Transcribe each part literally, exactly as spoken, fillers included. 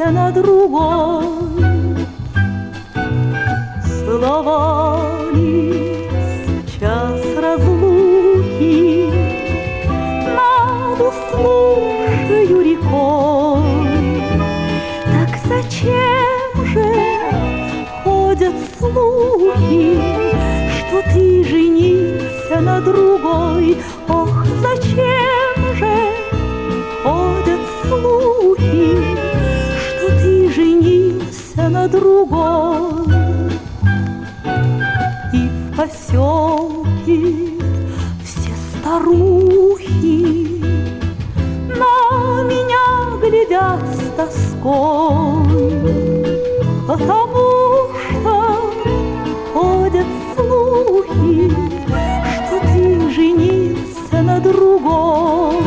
женился на другой. Словами сейчас разлуки над уснувшею рекой. Так зачем же ходят слухи, что ты женился на другой? Ох, зачем же ходят слухи, что ты женился на другой? И в поселке все старухи на меня глядят с тоской, потому что ходят слухи, что ты женился на другой.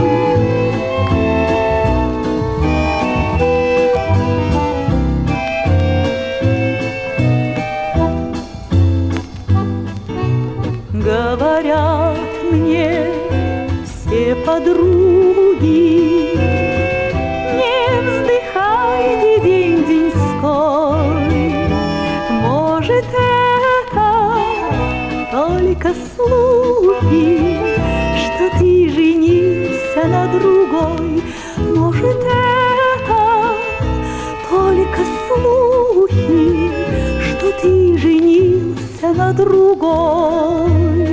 Говорят мне все подруги, не вздыхайте день-деньской, может, это только слухи, что ты женился на другой. Может, это только слухи, что ты женился на другой.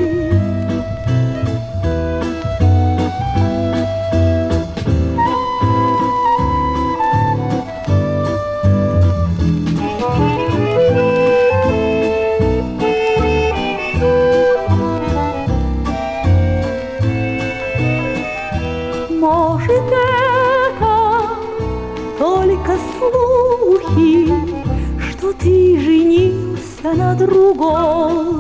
Может, это только слухи, что ты женился на другой.